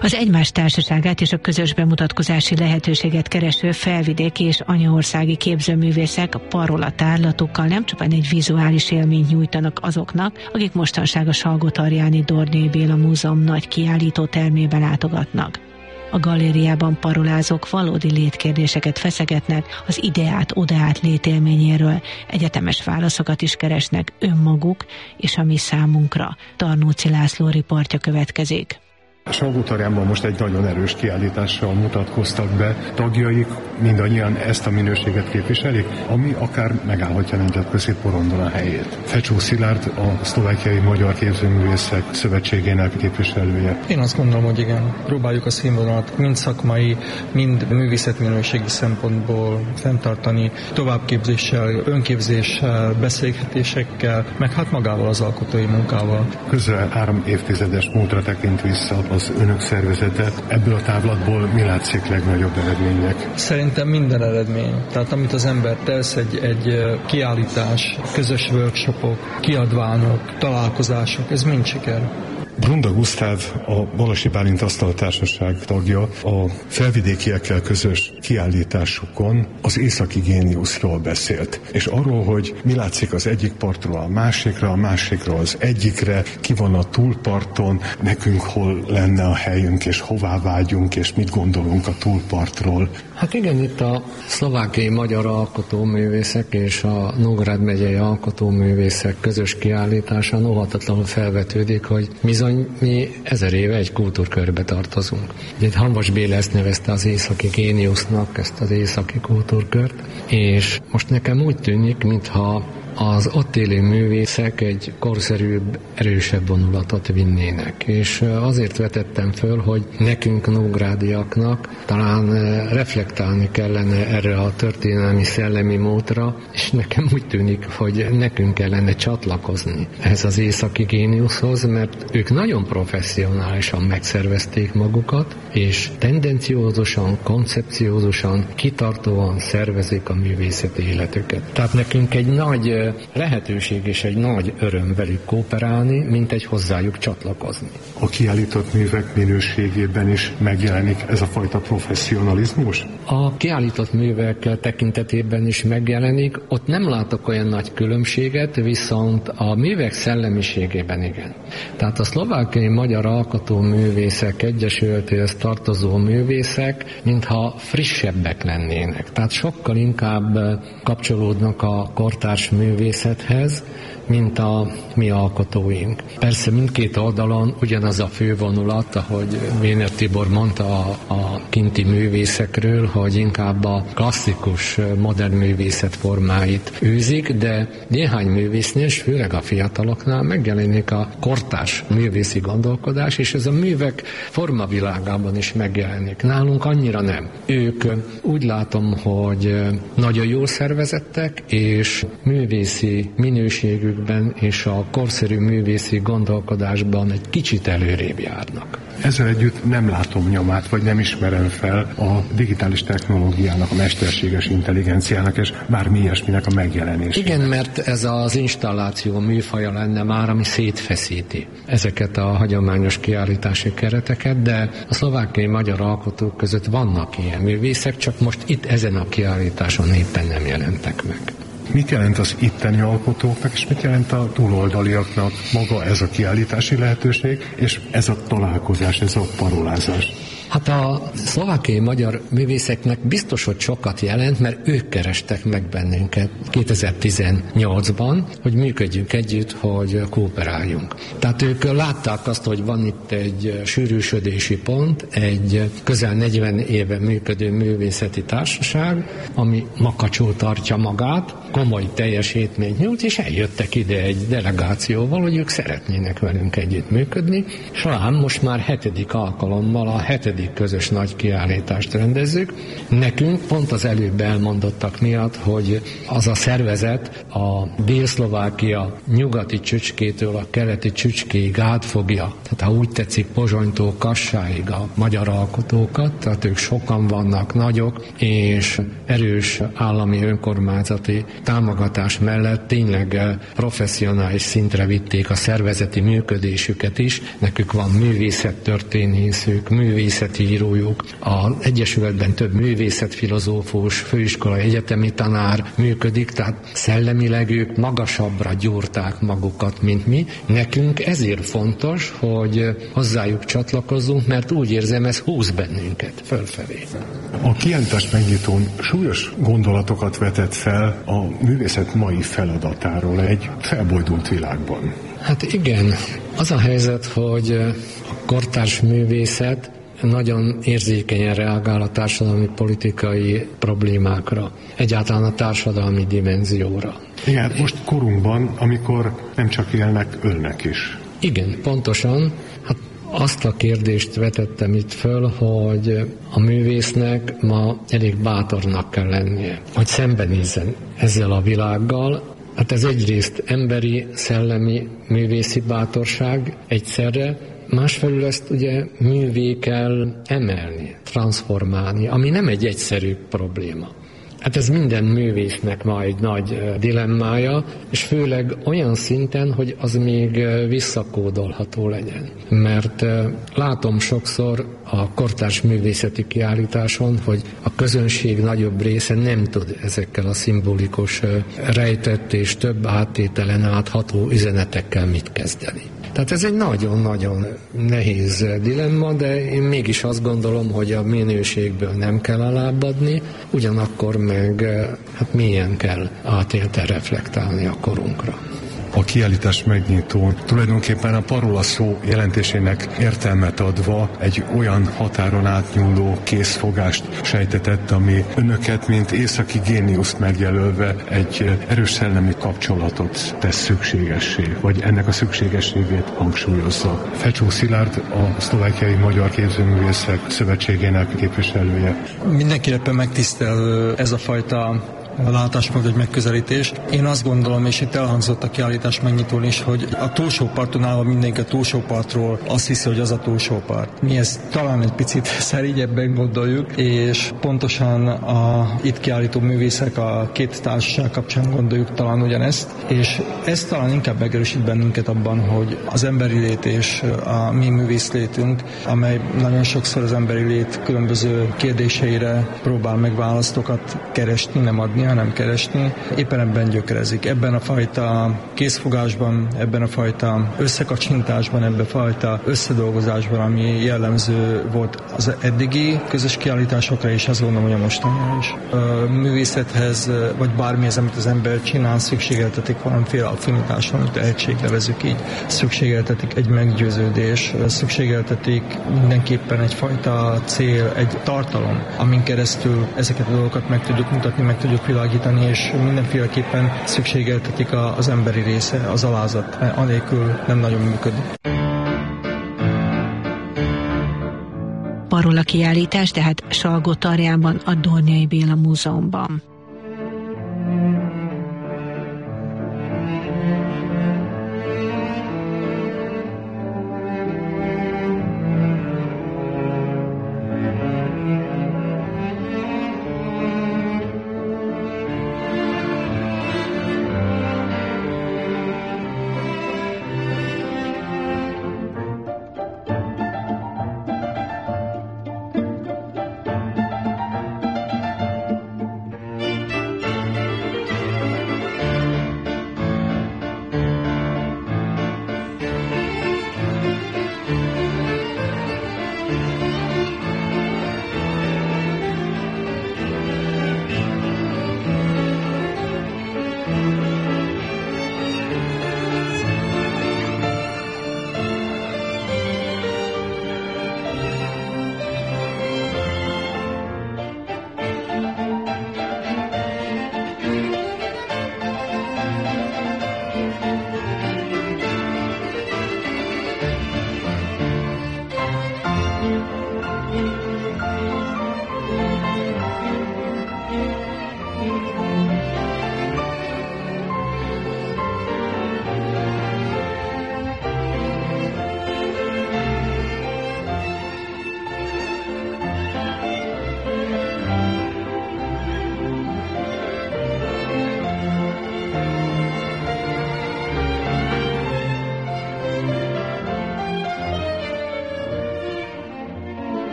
[SPEAKER 4] Az egymás társaságát és a közös bemutatkozási lehetőséget kereső felvidéki és anyaországi képzőművészek parola tárlatukkal nem csupán egy vizuális élményt nyújtanak azoknak, akik mostanság a Salgótarjáni Dornay Béla Múzeum nagy kiállító termébe látogatnak. A galériában parolázók valódi létkérdéseket feszegetnek, az ideát-odaát létélményéről, egyetemes válaszokat is keresnek önmaguk és a mi számunkra. Tarnóci László riportja következik.
[SPEAKER 8] Salgótarjánban most egy nagyon erős kiállítással mutatkoztak be. Tagjaik mindannyian ezt a minőséget képviselik, ami akár megállhatja nemzetközi porondon a helyét. Fecsó Szilárd, a Szlovákiai Magyar Képzőművészek Szövetségének képviselője.
[SPEAKER 9] Én azt gondolom, hogy igen. Próbáljuk a színvonalat mind szakmai, mind művészetminőségi szempontból fenntartani, továbbképzéssel, önképzéssel, beszélgetésekkel, meg hát magával az alkotói munkával.
[SPEAKER 8] Közel 3 évtizedes múltra tekint vissza az önök szervezete. Ebből a távlatból mi látszik legnagyobb eredménynek?
[SPEAKER 9] Szerintem minden eredmény. Tehát amit az ember tesz, egy kiállítás, közös workshopok, kiadványok, találkozások, ez mind siker.
[SPEAKER 8] Brunda Gusztáv, a Balasi Bálint Asztaltársaság tagja, a felvidékiekkel közös kiállításukon az északi géniuszról beszélt, és arról, hogy mi látszik az egyik partról a másikra az egyikre, ki van a túlparton, nekünk hol lenne a helyünk, és hová vágyunk, és mit gondolunk a túlpartról.
[SPEAKER 10] Hát igen, itt a szlovákiai magyar alkotóművészek és a Nógrád megyei alkotóművészek közös kiállításán óhatatlanul felvetődik, hogy bizony mi 1000 éve egy kultúrkörbe tartozunk. Itt Hamvas Béla ezt nevezte az északi géniusznak, ezt az északi kultúrkört, és most nekem úgy tűnik, mintha az ott élő művészek egy korszerűbb, erősebb vonulatot vinnének. És azért vetettem föl, hogy nekünk, nógrádiaknak talán reflektálni kellene erre a történelmi szellemi módra, és nekem úgy tűnik, hogy nekünk kellene csatlakozni ehhez az északi géniuszhoz, mert ők nagyon professzionálisan megszervezték magukat, és tendenciózusan, koncepciózusan, kitartóan szervezik a művészeti életüket. Tehát nekünk egy nagy lehetőség és egy nagy öröm velük kooperálni, mint egy hozzájuk csatlakozni.
[SPEAKER 8] A kiállított művek minőségében is megjelenik ez a fajta professzionalizmus?
[SPEAKER 10] A kiállított művek tekintetében is megjelenik, ott nem látok olyan nagy különbséget, viszont a művek szellemiségében igen. Tehát a Szlovákiai Magyar Alkotóművészek Egyesületéhez tartozó művészek, mintha frissebbek lennének. Tehát sokkal inkább kapcsolódnak a kortárs művészethez, mint a mi alkotóink. Persze mindkét oldalon ugyanaz a fővonulat, ahogy Véner Tibor mondta a kinti művészekről, hogy inkább a klasszikus modern művészet formáit őzik, de néhány művésznél, és főleg a fiataloknál megjelenik a kortárs művészi gondolkodás, és ez a művek formavilágában is megjelenik. Nálunk annyira nem. Ők úgy látom, hogy nagyon jól szervezettek, és művészi minőségükben és a korszerű művészi gondolkodásban egy kicsit előrébb járnak.
[SPEAKER 8] Ezzel együtt nem látom nyomát, vagy nem ismerem fel a digitális technológiának, a mesterséges intelligenciának, és bármi ilyesminek a megjelenés.
[SPEAKER 10] Igen, mert ez az installáció műfaja lenne már, ami szétfeszíti ezeket a hagyományos kiállítási kereteket, de a szlovákiai magyar alkotók között vannak ilyen művészek, csak most itt ezen a kiállításon éppen nem jelentek meg.
[SPEAKER 8] Mit jelent az itteni alkotóknak, és mit jelent a túloldaliaknak maga ez a kiállítási lehetőség, és ez a találkozás, ez a parolázás?
[SPEAKER 10] Hát a szlovákiai magyar művészeknek biztos, hogy sokat jelent, mert ők kerestek meg bennünket 2018-ban, hogy működjünk együtt, hogy kooperáljunk. Tehát ők látták azt, hogy van itt egy sűrűsödési pont, egy közel 40 éve működő művészeti társaság, ami makacsul tartja magát, komoly teljesítményt nyújt, és eljöttek ide egy delegációval, hogy ők szeretnének velünk együtt működni, és talán most már 7. alkalommal a 7. közös nagy kiállítást rendezzük. Nekünk pont az előbb elmondottak miatt, hogy az a szervezet a Dél-Szlovákia nyugati csücskétől a keleti csücskéig átfogja, tehát ha úgy tetszik Pozsonytól Kassáig a magyar alkotókat, tehát ők sokan vannak, nagyok, és erős állami önkormányzati támogatás mellett tényleg professzionális szintre vitték a szervezeti működésüket is. Nekük van művészettörténészük, művészetírójuk, az Egyesületben több művészetfilozófus, főiskolai egyetemi tanár működik, tehát szellemileg ők magasabbra gyúrták magukat, mint mi. Nekünk ezért fontos, hogy hozzájuk csatlakozzunk, mert úgy érzem, ez húz bennünket fölfelé.
[SPEAKER 8] A kiállítás megnyitón súlyos gondolatokat vetett fel a művészet mai feladatáról egy felbojdult világban.
[SPEAKER 10] Hát igen, az a helyzet, hogy a kortárs művészet nagyon érzékenyen reagál a társadalmi politikai problémákra, egyáltalán a társadalmi dimenzióra.
[SPEAKER 8] Igen, most korunkban, amikor nem csak élnek, ölnek is.
[SPEAKER 10] Igen, pontosan. Hát azt a kérdést vetettem itt föl, hogy a művésznek ma elég bátornak kell lennie, hogy szembenézzen ezzel a világgal. Hát ez egyrészt emberi, szellemi, művészi bátorság egyszerre, másfelül ezt ugye művé kell emelni, transformálni, ami nem egy egyszerű probléma. Hát ez minden művésznek ma egy nagy dilemmája, és főleg olyan szinten, hogy az még visszakódolható legyen. Mert látom sokszor a kortárs művészeti kiállításon, hogy a közönség nagyobb része nem tud ezekkel a szimbolikus, rejtett és több áttételen átható üzenetekkel mit kezdeni. Tehát ez egy nagyon-nagyon nehéz dilemma, de én mégis azt gondolom, hogy a minőségből nem kell alábbadni, ugyanakkor meg hát mélyen kell átélten reflektálni a korunkra.
[SPEAKER 8] A kiállítás megnyitó tulajdonképpen a parola szó jelentésének értelmet adva egy olyan határon átnyúló készfogást sejtetett, ami önöket, mint északi géniuszt megjelölve egy erős szellemi kapcsolatot tesz szükségessé, vagy ennek a szükségességét hangsúlyozza. Fecsó Szilárd, a Szlovákiai Magyar Képzőművészek Szövetségének képviselője.
[SPEAKER 9] Mindenképpen megtisztelő ez a fajta látásmód, egy megközelítés. Én azt gondolom, és itt elhangzott a kiállítás megnyitón is, hogy a túlsó parton állva mindenki a túlsó partról azt hiszi, hogy az a túlsó part. Mi ezt talán egy picit szerígyebben gondoljuk, és pontosan a itt kiállító művészek a két társaság kapcsán gondoljuk talán ugyanezt, és ez talán inkább megerősít bennünket abban, hogy az emberi lét és a mi művészlétünk, amely nagyon sokszor az emberi lét különböző kérdéseire próbál meg választokat keresni, nem adni, hanem keresni, éppen ebben gyökerezik. Ebben a fajta készfogásban, ebben a fajta összekacsintásban, ebben a fajta összedolgozásban, ami jellemző volt az eddigi közös kiállításokra, és azt gondolom, hogy a mostanra is. A művészethez, vagy bármihez, amit az ember csinál, szükségeltetik valamiféle affinitáson, amit tehetség nevezük így, szükségeltetik egy meggyőződés, szükségeltetik mindenképpen egyfajta cél, egy tartalom, amin keresztül ezeket a dolgokat meg tudjuk mutatni, meg tudjuk világítani, és mindenféleképpen szükségeltetik az emberi része, az alázat, mert anélkül nem nagyon működik.
[SPEAKER 4] Parola kiállítás tehát Salgótarjánban, a Dorniai Béla Múzeumban.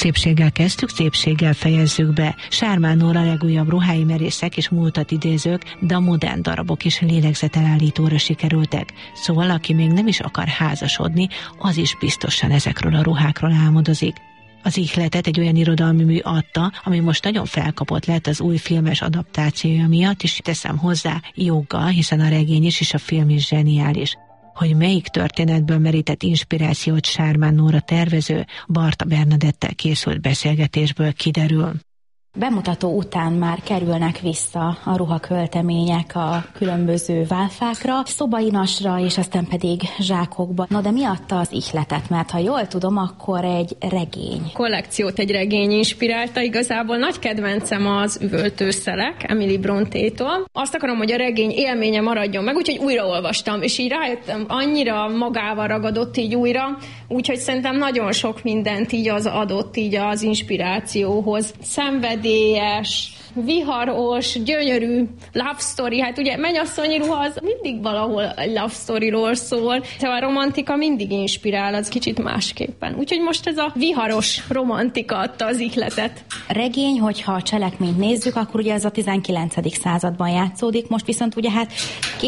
[SPEAKER 4] Szépséggel kezdtük, szépséggel fejezzük be. Sármán Nóra legújabb ruhái merészek és múltat idézők, de a modern darabok is lélegzetelállítóra sikerültek. Szóval aki még nem is akar házasodni, az is biztosan ezekről a ruhákról álmodozik. Az ihletet egy olyan irodalmi mű adta, ami most nagyon felkapott lett az új filmes adaptációja miatt, és teszem hozzá joggal, hiszen a regény is és a film is zseniális. Hogy melyik történetből merített inspirációt Sármán Nóra tervező, Barta Bernadettel készült beszélgetésből kiderül.
[SPEAKER 11] Bemutató után már kerülnek vissza a ruhaköltemények a különböző válfákra, szobainasra, és aztán pedig zsákokba. No, de mi adta az ihletet? Mert ha jól tudom, akkor egy regény.
[SPEAKER 12] Kollekciót egy regény inspirálta. Igazából nagy kedvencem az Üvöltőszelek, Emily Brontétól. Azt akarom, hogy a regény élménye maradjon meg, úgyhogy újraolvastam, és így rájöttem, annyira magával ragadott így újra, úgyhogy szerintem nagyon sok mindent így az adott így az inspirációhoz. Szenvedélyes, viharos, gyönyörű love story. Hát ugye mennyasszonyi ruha az mindig valahol egy love storyról szól. Szóval a romantika mindig inspirál, az kicsit másképpen. Úgyhogy most ez a viharos romantika adta az ihletet.
[SPEAKER 11] Regény, hogyha a cselekményt nézzük, akkor ugye ez a 19. században játszódik. Most viszont ugye hát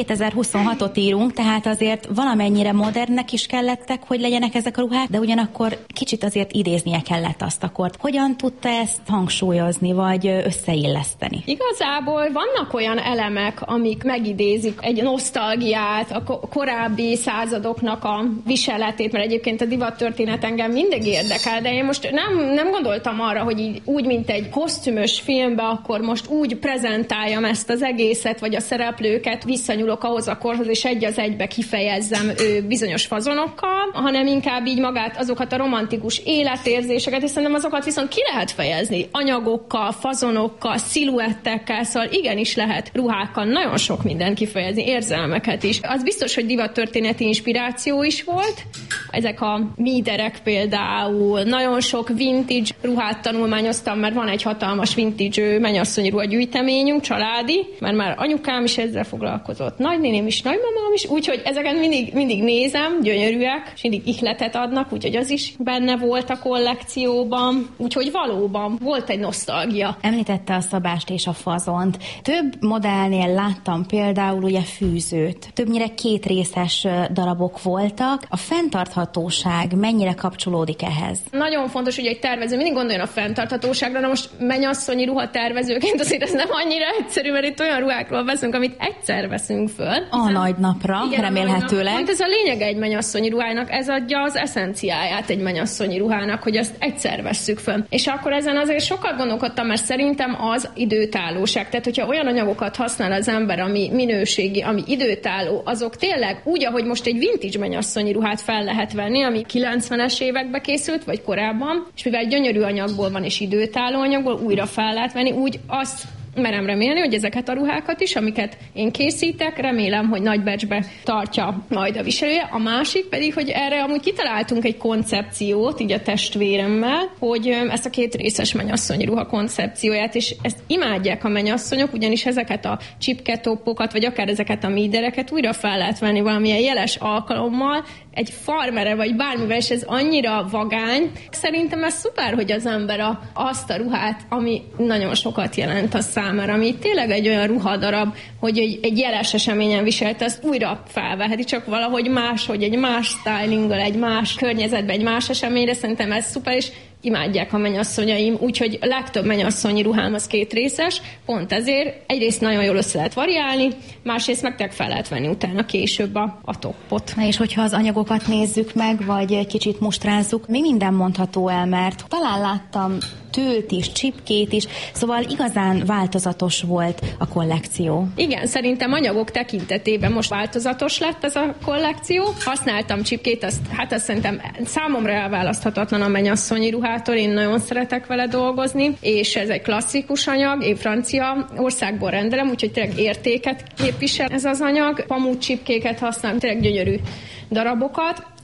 [SPEAKER 11] 2026-ot írunk, tehát azért valamennyire modernnek is kellettek, hogy legyenek ezek a ruhák, de ugyanakkor kicsit azért idéznie kellett azt a kort. Hogyan tudta ezt hangsúlyozni, vagy összeilleszteni?
[SPEAKER 12] Igazából vannak olyan elemek, amik megidézik egy nosztalgiát, a korábbi századoknak a viseletét, mert egyébként a divattörténet engem mindig érdekel, de én most nem gondoltam arra, hogy így, úgy, mint egy kosztümös filmbe, akkor most úgy prezentáljam ezt az egészet, vagy a szereplőket, visszanyúlok ahhoz a korhoz, és egy az egybe kifejezzem bizonyos fazonokkal, hanem inkább így magát, azokat a romantikus életérzéseket, és szerintem azokat viszont ki lehet fejezni anyagokkal, fazonokkal, sziluettekkel, szóval igenis lehet ruhákkal nagyon sok mindent kifejezni, érzelmeket is. Az biztos, hogy divattörténeti inspiráció is volt. Ezek a míderek például, nagyon sok vintage ruhát tanulmányoztam, mert van egy hatalmas vintage mennyasszonyi ruha gyűjteményünk, családi, mert már anyukám is ezzel foglalkozott, nagynéném is, nagymamám is, úgyhogy ezeket mindig nézem, gyönyörűek, és mindig ihletet adnak, úgyhogy az is benne volt a kollekcióban, úgyhogy valóban volt egy nosztalgia.
[SPEAKER 11] Említette a szabást és a fazont. Több modellnél láttam például ugye fűzőt. Többnyire kétrészes darabok voltak. A fenntarthatóság mennyire kapcsolódik ehhez?
[SPEAKER 12] Nagyon fontos, hogy egy tervező mindig gondoljon a fenntarthatóságra. Na most mennyasszonyi ruhatervezőként azért ez nem annyira egyszerű, mert itt olyan ruhákról veszünk, amit egyszer veszünk föl.
[SPEAKER 11] A nagy napra, igen, remélhetőleg.
[SPEAKER 12] Pont ez a lényege egy mennyasszonyi ruhának, ez adja az eszenciáját egy mennyasszonyi ruhának, hogy azt egyszer vesszük föl. És akkor ezen azért sokat gondolkodtam, mert szerintem az időtállóság. Tehát, hogyha olyan anyagokat használ az ember, ami minőségi, ami időtálló, azok tényleg úgy, ahogy most egy vintage mennyasszonyi ruhát fel lehet venni, ami 90-es években készült, vagy korábban, és mivel gyönyörű anyagból van és időtálló anyagból, újra fel lehet venni, úgy azt merem remélni, hogy ezeket a ruhákat is, amiket én készítek, remélem, hogy nagy becsbe tartja majd a viselője. A másik pedig, hogy erre amúgy kitaláltunk egy koncepciót, így a testvéremmel, hogy ezt a kétrészes mennyasszonyi ruha koncepcióját, és ezt imádják a mennyasszonyok, ugyanis ezeket a csipketoppokat, vagy akár ezeket a mídereket újra fel lehet venni valamilyen jeles alkalommal, egy farmere, vagy bármivel, és ez annyira vagány. Szerintem ez szuper, hogy az ember azt a ruhát, ami nagyon sokat jelent a számára, ami tényleg egy olyan ruhadarab, hogy egy jeles eseményen viselte, azt újra felveheti, csak valahogy más, hogy egy más stylinggal, egy más környezetben, egy más eseményre, szerintem ez szuper, és imádják a mennyasszonyaim, úgyhogy a legtöbb mennyasszonyi ruhám az kétrészes, pont ezért egyrészt nagyon jól össze lehet variálni, másrészt meg fel lehet venni utána később a toppot.
[SPEAKER 11] Na és hogyha az anyagokat nézzük meg, vagy egy kicsit mustrázzuk, mi minden mondható el, mert talán láttam tőlt is, csipkét is, szóval igazán változatos volt a kollekció.
[SPEAKER 12] Igen, szerintem anyagok tekintetében most változatos lett ez a kollekció. Használtam csipkét, azt szerintem számomra elválaszthatatlan a mennyasszonyi ruhától, én nagyon szeretek vele dolgozni, és ez egy klasszikus anyag, én francia országból rendelem, úgyhogy tényleg értéket képvisel ez az anyag. Pamut csipkéket használom, tényleg gyönyörű darabokat.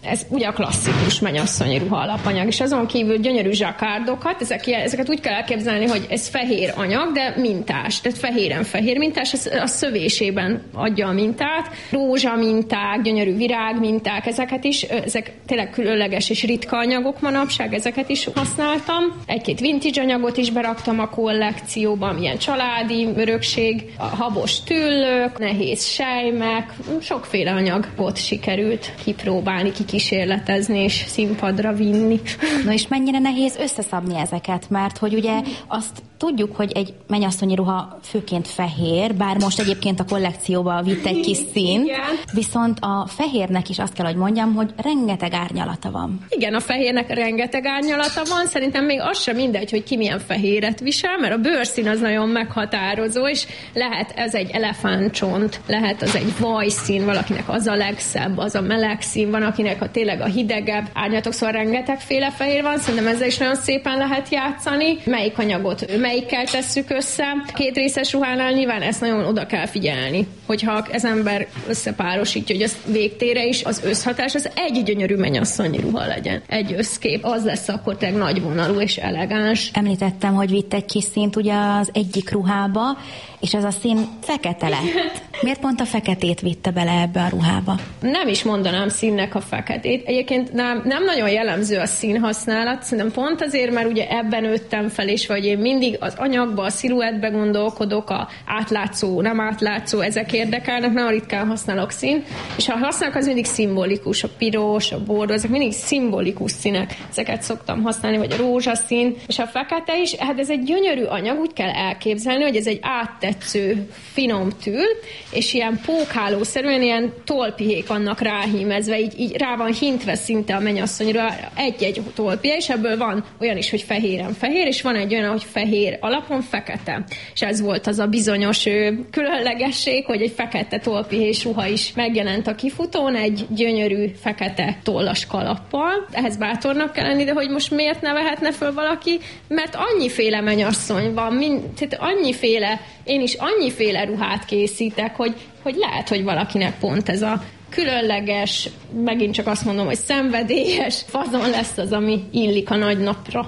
[SPEAKER 12] Ez ugye a klasszikus mennyasszonyi ruha alapanyag, és azon kívül gyönyörű zsakárdokat, ezeket úgy kell elképzelni, hogy ez fehér anyag, de mintás, tehát fehér mintás, ez a szövésében adja a mintát. Rózsa minták, gyönyörű virág minták, ezek tényleg különleges és ritka anyagok manapság, ezeket is használtam. Egy-két vintage anyagot is beraktam a kollekcióba, ilyen családi örökség, a habos tüllők, nehéz sejmek, sokféle anyagot sikerült kipróbálni, kikísérletezni és színpadra vinni.
[SPEAKER 11] Na és mennyire nehéz összeszabni ezeket, mert hogy ugye azt tudjuk, hogy egy mennyasszonyi ruha főként fehér, bár most egyébként a kollekcióba vitt egy kis színt, viszont a fehérnek is azt kell, hogy mondjam, hogy rengeteg árnyalata van.
[SPEAKER 12] Igen, a fehérnek rengeteg árnyalata van, szerintem még az sem mindegy, hogy ki milyen fehéret visel, mert a bőrszín az nagyon meghatározó, és lehet ez egy elefántcsont, lehet az egy vajszín, valakinek az a legszebb, az a meleg szín, van akinek tényleg a hidegebb árnyalatok, szóval rengetegféle fehér van, szerintem ezzel is nagyon szépen lehet játszani. Melyik anyagot melyikkel tesszük össze? Két részes ruhánál nyilván ezt nagyon oda kell figyelni, hogyha az ember összepárosítja, hogy az végtére is az összhatás az egy gyönyörű mennyasszonyi ruha legyen. Egy összkép, az lesz akkor tényleg nagyvonalú és elegáns.
[SPEAKER 11] Említettem, hogy vitt egy kis színt ugye az egyik ruhába, és ez a szín fekete lett. Miért pont a feketét vitte bele ebbe a ruhába?
[SPEAKER 12] Nem is mondanám színnek a feketét. Egyébként nem nagyon jellemző a színhasználat, szerintem pont azért, mert ugye ebben nőttem fel, és vagy én mindig az anyagba, a sziluettbe gondolkodok, a átlátszó, nem átlátszó, ezek érdekelnek, nagyon ritkán használok színt, és ha használok, az mindig szimbolikus, a piros, a bordó, ezek mindig szimbolikus színek, ezeket szoktam használni, vagy a rózsaszín, és a fekete is, hát ez egy gyönyörű anyag, úgy kell elképzelni, hogy ez egy áttetsző, finom tül, és ilyen pókhálószerűen ilyen tollpihék vannak ráhímezve, így rá van hintve szinte a mennyasszonyra egy-egy tollpihe, és ebből van olyan is, hogy fehéren fehér, és van egy olyan, hogy fehér alapon fekete. És ez volt az a bizonyos különlegesség, hogy egy fekete tollpihés ruha is megjelent a kifutón, egy gyönyörű fekete tollas kalappal. Ehhez bátornak kell lenni, de hogy most miért ne vehetne föl valaki? Mert annyiféle mennyasszony van, tehát annyiféle, én is annyiféle ruhát készítek, hogy lehet, hogy valakinek pont ez a különleges, megint csak azt mondom, hogy szenvedélyes fazon lesz az, ami illik a nagy napra.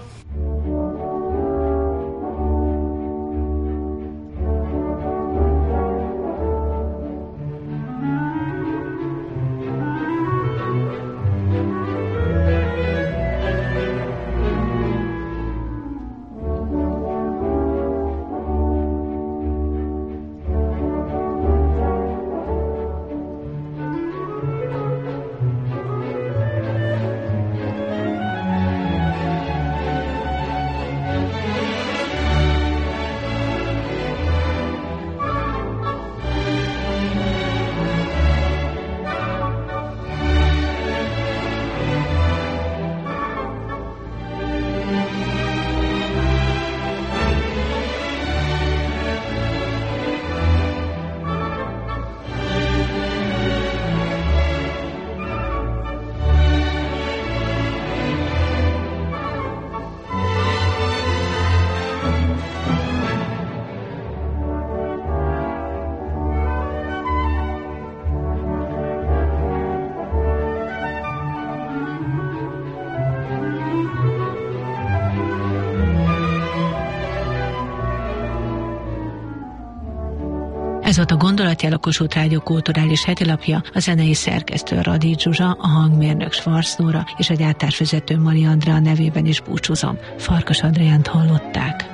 [SPEAKER 4] Ez volt a Gondolatjel, a Kossuth Rádió kulturális hetilapja, a zenei szerkesztő Radics Zsuzsa, a hangmérnök Schwarz Nóra és a gyártásvezető Mali Andrea nevében is búcsúzom. Farkas Adriánt hallották.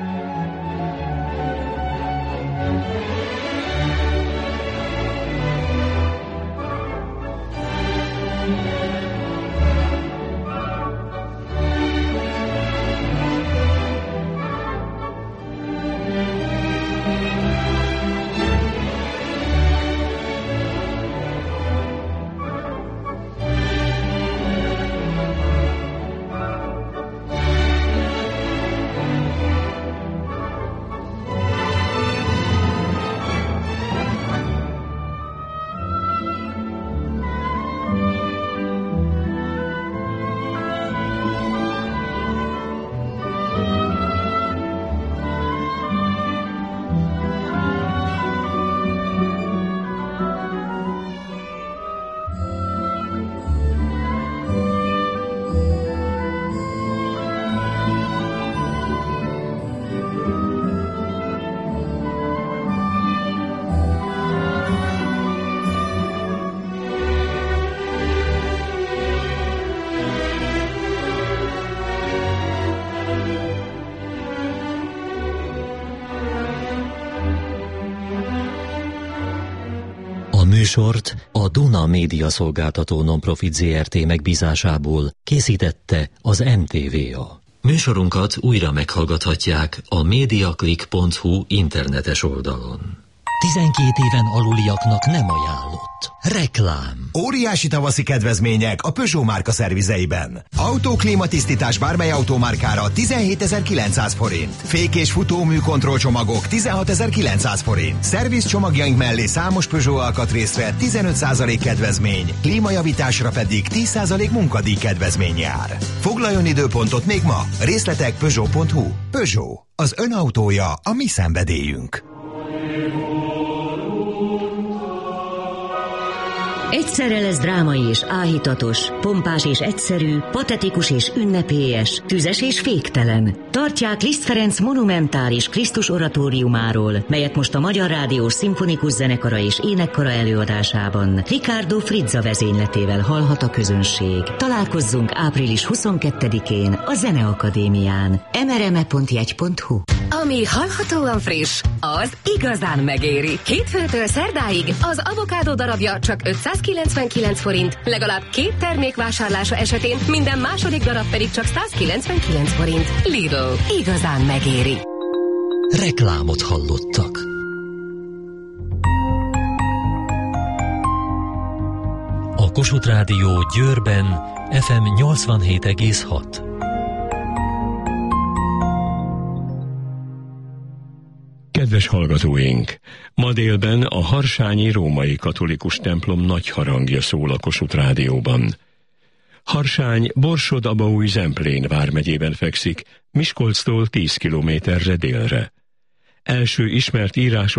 [SPEAKER 3] A műsort a Duna Média Szolgáltató Nonprofit Zrt. Megbízásából készítette az NTVA. Műsorunkat újra meghallgathatják a mediaclick.hu internetes oldalon. 12 éven aluliaknak nem ajánlott. Reklám.
[SPEAKER 13] Óriási tavaszi kedvezmények a Peugeot márka szervizeiben. Autóklímatisztítás bármely autómárkára 17.900 forint. Fék- és futómű kontrollcsomagok 16.900 forint. Szervizcsomagjaink mellé számos Peugeot alkatrészre 15% kedvezmény, klímajavításra pedig 10% munkadíj kedvezmény jár. Foglaljon időpontot még ma. Részletek Peugeot.hu. Peugeot. Az ön autója a mi szenvedélyünk.
[SPEAKER 14] Egyszerre lesz drámai és áhítatos, pompás és egyszerű, patetikus és ünnepélyes, tüzes és féktelen. Tartják Liszt Ferenc monumentális Krisztus oratóriumáról, melyet most a Magyar Rádiós Szimfonikus Zenekara és Énekkara előadásában Ricardo Frizza vezényletével hallhat a közönség. Találkozzunk április 22-én a Zeneakadémián. mrme.jegy.hu.
[SPEAKER 15] Ami hallhatóan friss, az igazán megéri. Hétfőtől szerdáig az avokádó darabja csak 599 forint, legalább 2 termék vásárlása esetén minden második darab pedig csak 199 forint. Lidl, igazán megéri.
[SPEAKER 3] Reklámot hallottak. A Kossuth Rádió Győrben FM 87,6.
[SPEAKER 16] Kedves hallgatóink! Ma délben a harsányi római katolikus templom nagy harangja szól a Kossuth Rádióban. Harsány Borsod-Abaúj-Zemplén vármegyében fekszik, Miskolctól 10 kilométerre délre. Első ismert írásos